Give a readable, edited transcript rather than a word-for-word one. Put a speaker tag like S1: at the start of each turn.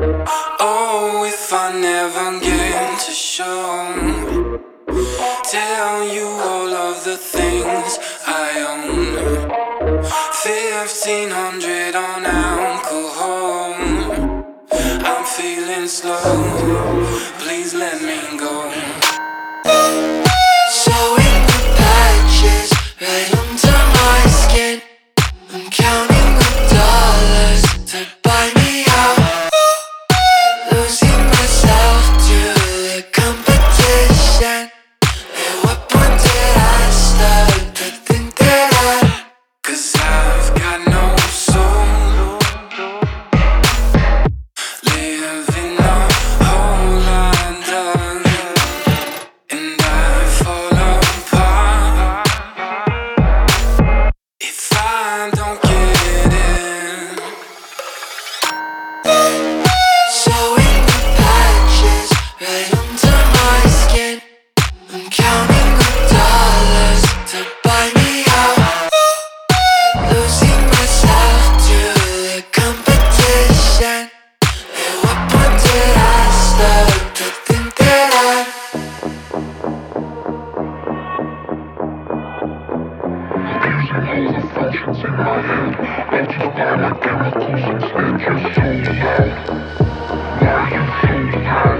S1: Oh, if I never get to show, tell you all of the things I own. 1,500 on alcohol. I'm feeling slow. Please let me go. Showing the patches right under my skin. I'm counting the dollars to buy me out. Losing myself to the competition. At what point did I start to think that 'cause I've got no soul, living a whole undone, and I fall apart if I don't get it. Showing the patches right under my skin. I'm counting the dollars to buy me out. Losing myself to the competition. At what point did I start to think that
S2: Using all the functions in my head, multiply my chemicals and stand your soul out. Why are you so loud?